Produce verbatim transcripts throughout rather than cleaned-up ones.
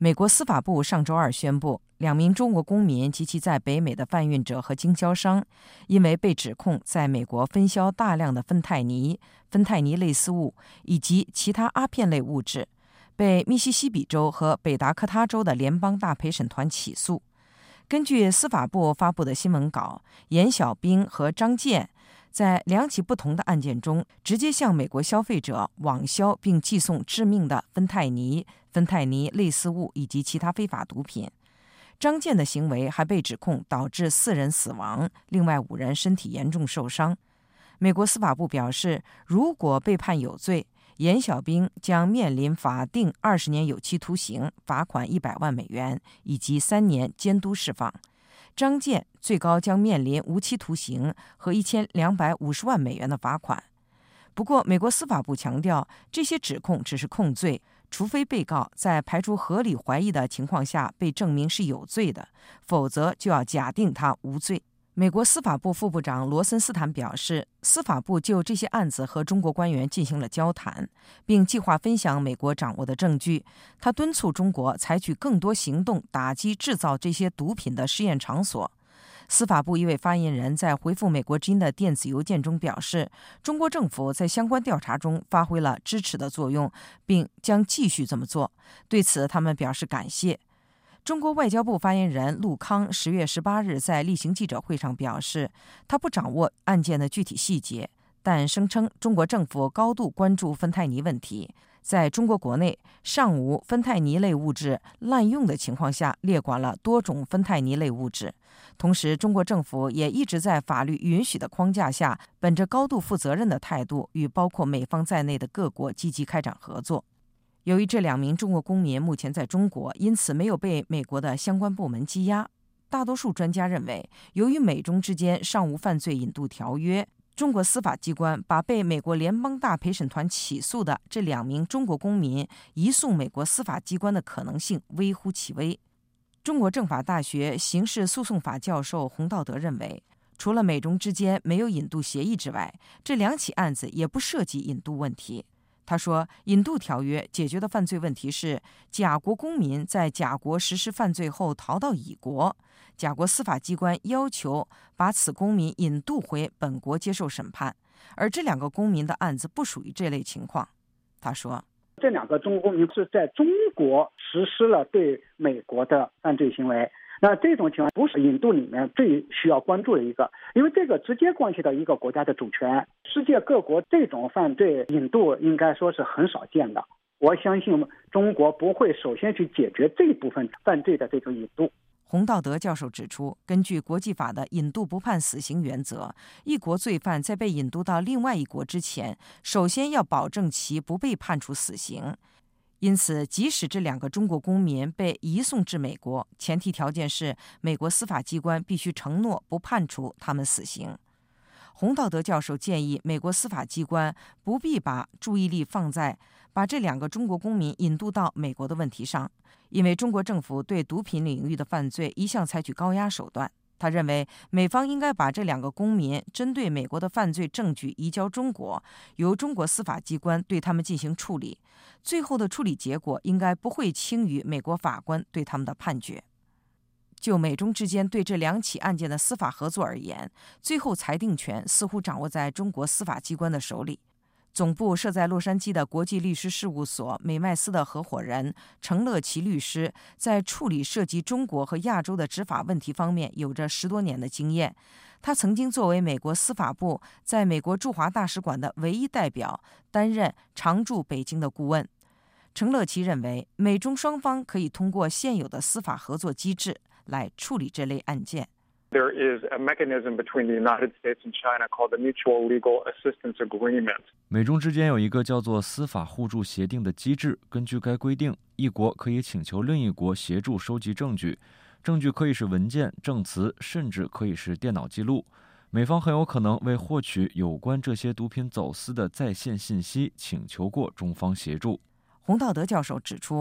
美国司法部上周二宣布，两名中国公民及其在北美的贩运者和经销商，因为被指控在美国分销大量的芬太尼、芬太尼类似物以及其他阿片类物质，被密西西比州和北达科他州的联邦大陪审团起诉。根据司法部发布的新闻稿，严小兵和张健在两起不同的案件中，直接向美国消费者网销并寄送致命的芬太尼、芬太尼类似物以及其他非法毒品。张健的行为还被指控导致四人死亡，另外五人身体严重受伤。美国司法部表示，如果被判有罪，严小兵将面临法定二十年有期徒刑、罚款一百万美元以及三年监督释放。张健最高将面临无期徒刑和一千两百五十万美元的罚款。不过，美国司法部强调，这些指控只是控罪，除非被告在排除合理怀疑的情况下被证明是有罪的，否则就要假定他无罪。美国司法部副部长罗森斯坦表示，司法部就这些案子和中国官员进行了交谈，并计划分享美国掌握的证据。他敦促中国采取更多行动打击制造这些毒品的试验场所。司法部一位发言人在回复美国之音的电子邮件中表示，中国政府在相关调查中发挥了支持的作用，并将继续这么做。对此，他们表示感谢。中国外交部发言人陆康十月十八日在例行记者会上表示，他不掌握案件的具体细节，但声称中国政府高度关注芬太尼问题，在中国国内尚无芬太尼类物质滥用的情况下，列管了多种芬太尼类物质。同时，中国政府也一直在法律允许的框架下，本着高度负责任的态度，与包括美方在内的各国积极开展合作。由于这两名中国公民目前在中国，因此没有被美国的相关部门羁押。大多数专家认为，由于美中之间尚无犯罪引渡条约，中国司法机关把被美国联邦大陪审团起诉的这两名中国公民移送美国司法机关的可能性微乎其微。中国政法大学刑事诉讼法教授洪道德认为，除了美中之间没有引渡协议之外，这两起案子也不涉及引渡问题。他说，引渡条约解决的犯罪问题是甲国公民在甲国实施犯罪后逃到乙国，甲国司法机关要求把此公民引渡回本国接受审判，而这两个公民的案子不属于这类情况。他说， 这两个中国公民是在中国实施了对美国的犯罪行为，那这种情况不是引渡里面最需要关注的一个，因为这个直接关系到一个国家的主权。世界各国这种犯罪引渡应该说是很少见的，我相信中国不会首先去解决这部分犯罪的这种引渡。 洪道德教授指出，根据国际法的引渡不判死刑原则，一国罪犯在被引渡到另外一国之前，首先要保证其不被判处死刑。因此，即使这两个中国公民被移送至美国，前提条件是美国司法机关必须承诺不判处他们死刑。洪道德教授建议美国司法机关不必把注意力放在把这两个中国公民引渡到美国的问题上，因为中国政府对毒品领域的犯罪一向采取高压手段。他认为美方应该把这两个公民针对美国的犯罪证据移交中国，由中国司法机关对他们进行处理，最后的处理结果应该不会轻于美国法官对他们的判决。就美中之间对这两起案件的司法合作而言，最后裁定权似乎掌握在中国司法机关的手里。总部设在洛杉矶的国际律师事务所美麦斯的合伙人程乐奇律师，在处理涉及中国和亚洲的执法问题方面有着十多年的经验。他曾经作为美国司法部在美国驻华大使馆的唯一代表，担任常驻北京的顾问。程乐奇认为，美中双方可以通过现有的司法合作机制来处理这类案件。 There is a mechanism between the United States and China called the Mutual Legal Assistance Agreement. 美中之间有一个叫做司法互助协定的机制，根据该规定，一国可以请求另一国协助收集证据，证据可以是文件、证词，甚至可以是电脑记录。美方很有可能为获取有关这些毒品走私的在线信息，请求过中方协助。 洪道德教授指出，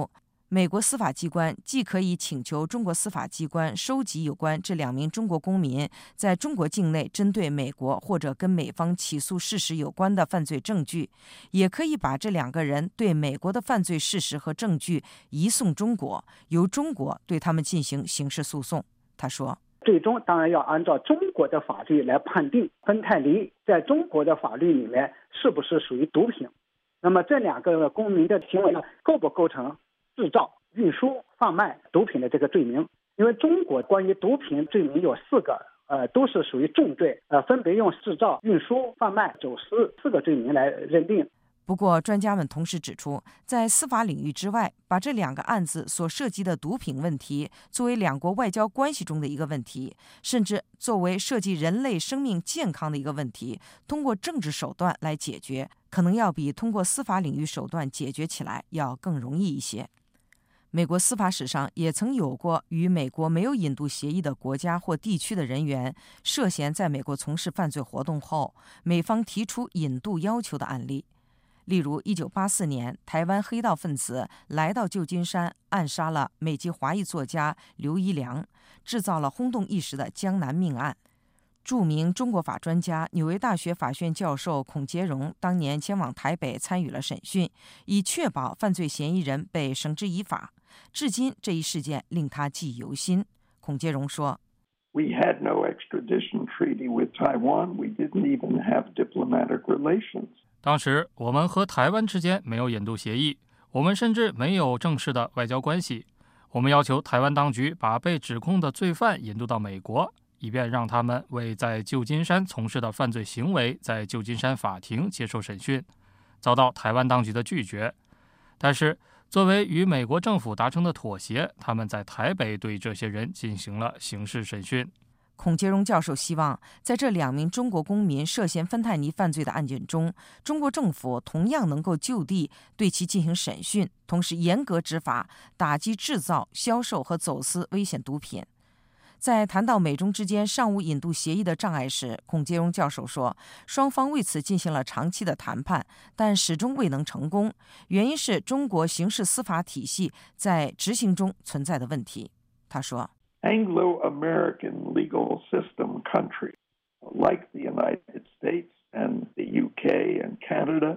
美国司法机关既可以请求中国司法机关收集有关这两名中国公民在中国境内针对美国或者跟美方起诉事实有关的犯罪证据，也可以把这两个人对美国的犯罪事实和证据移送中国，由中国对他们进行刑事诉讼。他说， 最终当然要按照中国的法律来判定芬太尼在中国的法律里面是不是属于毒品。那么这两个公民的行为呢，构不构成制造、运输、贩卖毒品的这个罪名？因为中国关于毒品罪名有四个，呃，都是属于重罪，呃，分别用制造、运输、贩卖、走私四个罪名来认定。 不过，专家们同时指出，在司法领域之外，把这两个案子所涉及的毒品问题作为两国外交关系中的一个问题，甚至作为涉及人类生命健康的一个问题，通过政治手段来解决，可能要比通过司法领域手段解决起来要更容易一些。美国司法史上也曾有过与美国没有引渡协议的国家或地区的人员涉嫌在美国从事犯罪活动后，美方提出引渡要求的案例。例如一九八四年，台湾黑道分子来到旧金山，暗杀了美籍华裔作家刘一良，制造了轰动一时的江南命案。著名中国法专家、纽约大学法学院教授孔杰荣当年前往台北参与了审讯，以确保犯罪嫌疑人被绳之以法。至今这一事件令他记忆犹新。孔杰荣说， We had no extradition treaty with Taiwan. We didn't even have diplomatic relations. 当时我们和台湾之间没有引渡协议，我们甚至没有正式的外交关系。我们要求台湾当局把被指控的罪犯引渡到美国，以便让他们为在旧金山从事的犯罪行为在旧金山法庭接受审讯，遭到台湾当局的拒绝。但是作为与美国政府达成的妥协，他们在台北对这些人进行了刑事审讯。 孔杰荣教授希望，在这两名中国公民涉嫌芬太尼犯罪的案件中，中国政府同样能够就地对其进行审讯，同时严格执法，打击制造、销售和走私危险毒品。在谈到美中之间尚无引渡协议的障碍时，孔杰荣教授说，双方为此进行了长期的谈判，但始终未能成功，原因是中国刑事司法体系在执行中存在的问题。他说， Anglo-American legal system countries like the United States and the U K and Canada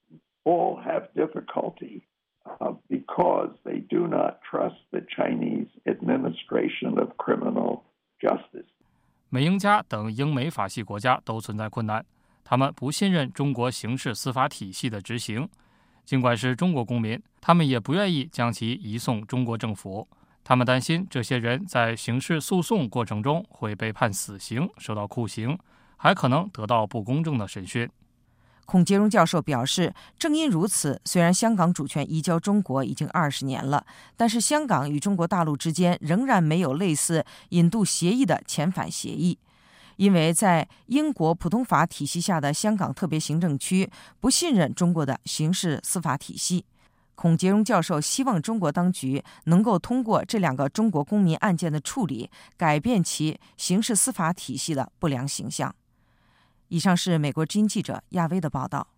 all have difficulty uh, because they do not trust the Chinese administration of criminal justice. 美英加等英美法系国家都存在困难，他们不信任中国刑事司法体系的执行，尽管是中国公民，他们也不愿意将其移送中国政府。他们担心这些人在刑事诉讼过程中会被判死刑，受到酷刑，还可能得到不公正的审讯。 孔杰荣教授表示，正因如此，虽然香港主权移交中国已经二十年了，但是香港与中国大陆之间仍然没有类似引渡协议的遣返协议，因为在英国普通法体系下的香港特别行政区不信任中国的刑事司法体系。孔杰荣教授希望中国当局能够通过这两个中国公民案件的处理，改变其刑事司法体系的不良形象。以上是美国之音记者亚薇的报道。